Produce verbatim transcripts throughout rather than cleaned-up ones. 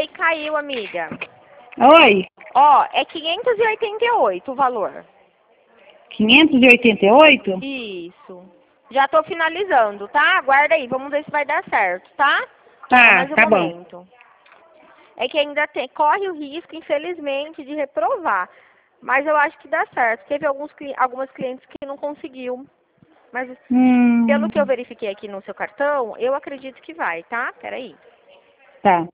Oi, caiu, amiga. Oi. Ó, é quinhentos e oitenta e oito o valor. quinhentos e oitenta e oito? Isso. Já tô finalizando, tá? Aguarda aí, vamos ver se vai dar certo, tá? Tá, Só mais um tá bom. momento. É que ainda tem, corre o risco, infelizmente, de reprovar. Mas eu acho que dá certo. Teve alguns, cli- algumas clientes que não conseguiu. Mas pelo Hum, que eu verifiquei aqui no seu cartão, eu acredito que vai, tá? Peraí. tá.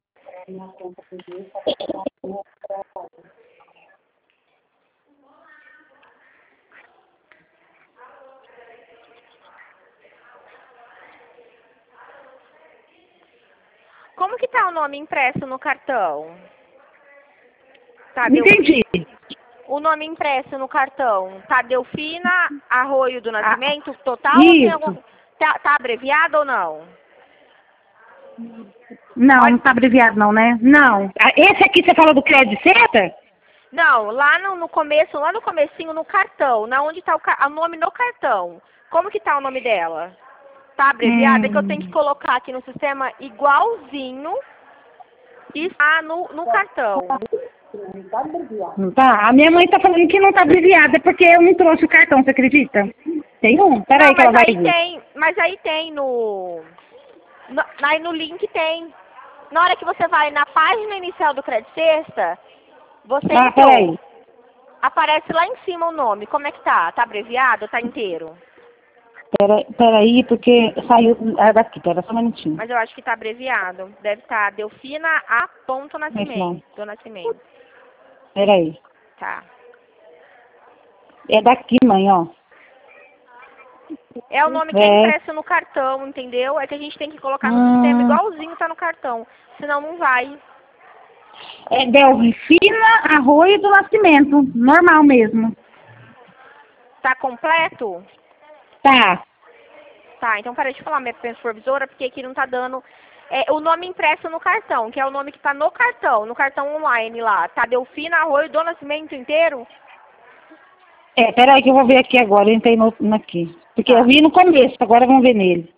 Como que tá o nome impresso no cartão? Tá, Não entendi. o nome impresso no cartão, tá Delfina Arroio do Ah, Nascimento, total ou tem algum... isso. Tá, tá abreviado ou não? Não, Olha, não tá abreviado não, né? Não. Ah, esse aqui você falou do crédito certa? não, lá no, no começo, lá no comecinho, no cartão, na onde tá o, ca- o nome no cartão. Como que tá o nome dela? Tá abreviado? É que eu tenho que Hum. colocar aqui no sistema igualzinho e está no, no cartão. Não tá? A minha mãe tá falando que não tá abreviada é porque eu não trouxe o cartão, você acredita? Tem um? Não, Peraí que ela mas vai aí ver. tem, mas aí tem no, no, aí no link tem. Na hora que você vai na página inicial do Crédito Sexta, você Ah, entrou. peraí. Aparece lá em cima o nome. Como é que tá? Tá abreviado ou tá inteiro? Peraí, peraí, porque saiu ah, daqui, pera só um minutinho. Mas eu acho que tá abreviado. Deve estar Delfina A. Ponto Mas não. Nascimento. Do Nascimento. Peraí. Tá. É daqui, mãe, ó. É o nome que é É. impresso no cartão, entendeu? É que a gente tem que colocar no sistema Hum, igualzinho tá no cartão. Senão não vai. é Delfina Arroio do Nascimento. Normal mesmo. Tá completo? Tá. Tá, então parei de falar minha supervisora, porque aqui não tá dando é, o nome impresso no cartão, que é o nome que tá no cartão, no cartão online lá. Tá Delfina Arroio do Nascimento inteiro? É, peraí que eu vou ver aqui agora. Eu entrei no, no aqui. Porque eu Tá. vi no começo, agora vamos ver nele.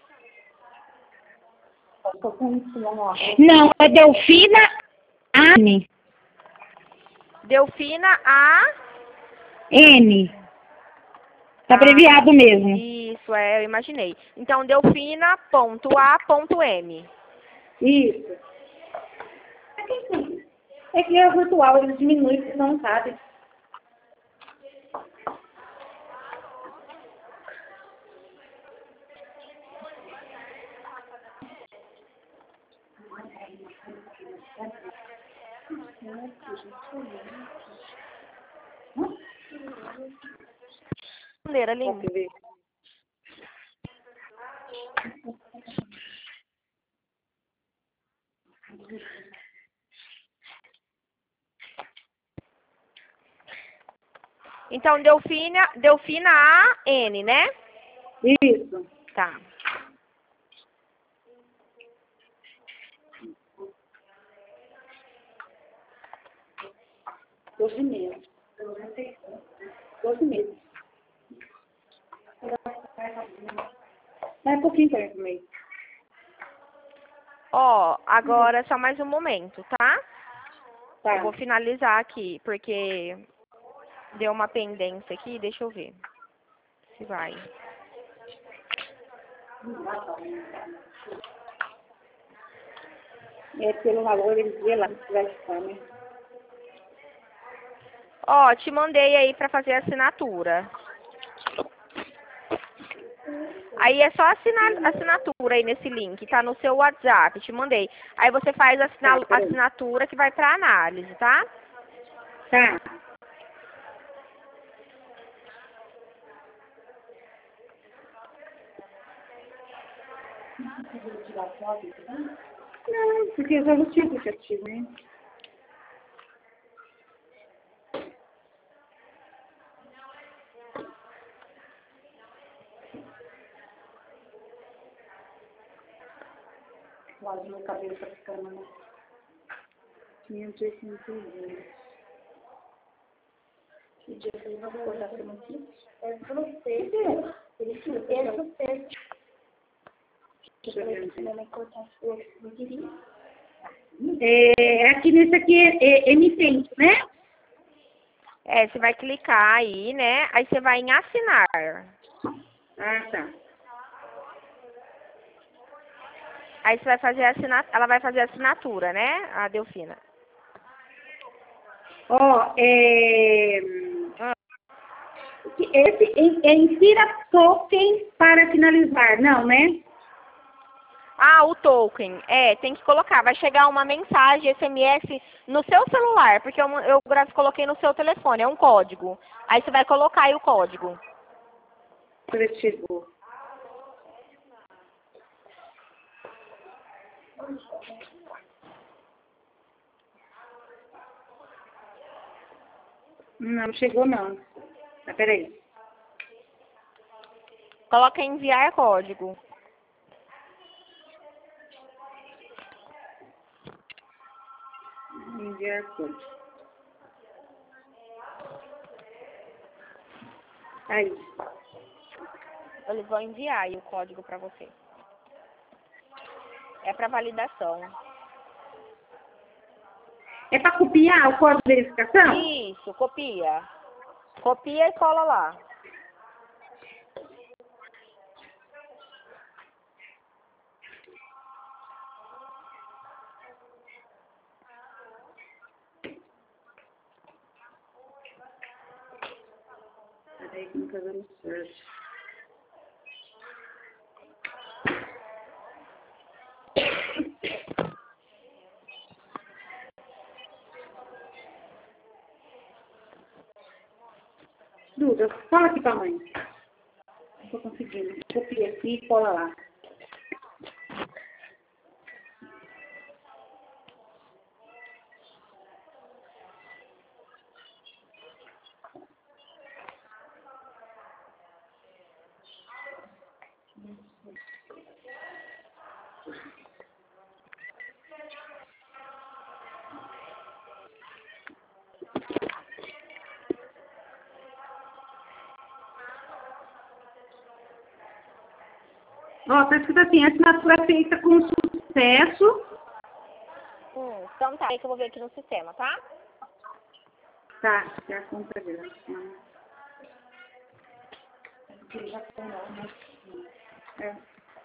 Não, é Delfina N. Delfina A. N. Tá Ah, abreviado mesmo. isso, é, eu imaginei. Então, delfina ponto A ponto M. Isso. É que é virtual, ele diminui, você não sabe. Bandeira, linda. Então, Delfina, Delfina A N, né? Isso. Tá. Doze meses. Doze meses. Mais um pouquinho para comer. Ó, agora só mais um momento, tá? Tá. Eu vou finalizar aqui, porque deu uma pendência aqui, deixa eu ver se vai. É pelo valor, eles vê lá se vai ficar, né? Ó, te mandei aí pra fazer a assinatura. Aí é só assinar assinatura aí nesse link, tá no seu WhatsApp, te mandei. Aí você faz a assina- Tá, peraí. assinatura que vai pra análise, tá? Tá. Não, porque eu já não tinha aplicativo, né? Olha, meu cabelo tá ficando, né? quinhentos e oitenta e dois. Que dia que eu vou cortar essa aqui? É pra você. Ele se é você. Deixa eu ver. Você vai cortar a sua que você queria. É, aqui nesse aqui é, é emitente, né? É, você vai clicar aí, né? Aí você vai em assinar. Ah, tá. Aí você vai fazer a assinatura, ela vai fazer a assinatura, né? A Delfina. Ó, é... Ah. Esse é insira token para finalizar, não, né? Ah, o token. É, tem que colocar. Vai chegar uma mensagem S M S no seu celular, porque eu, eu coloquei no seu telefone, é um código. Aí você vai colocar aí o código. Coletivo. Não chegou, não. Ah, peraí. Coloca em enviar código. Enviar código. Aí. Eles vão enviar aí o código para você. É para validação. É para copiar o código de verificação? Isso, copia. Copia e cola lá. Peraí que não tá dando certo. Duda, fala aqui pra mãe. Não tô conseguindo. Copia aqui e cola lá. Ó, tá escrito assim, a assinatura feita com sucesso. Hum, então tá, aí que eu vou ver aqui no sistema, tá? Tá, já conta dela. É.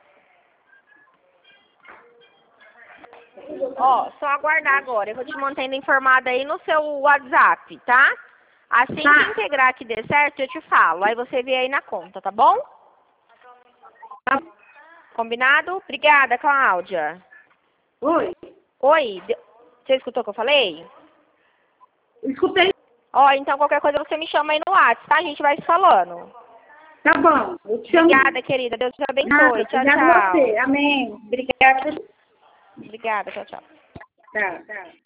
Ó, só aguardar agora. Eu vou te mantendo informada aí no seu WhatsApp, tá? Assim Tá. que integrar que dê certo, eu te falo. Aí você vê aí na conta, tá bom? Tá. Combinado? Obrigada, Cláudia. Oi, Oi, de- você escutou o que eu falei? escutei. Ó, então qualquer coisa você me chama aí no WhatsApp, tá? A gente vai se falando. Tá bom, eu te chamo. Obrigada, querida. Deus te abençoe. Nada, Tchau, obrigada a tchau. você. Amém. Obrigada. Obrigada, tchau, tchau. Tá, tá.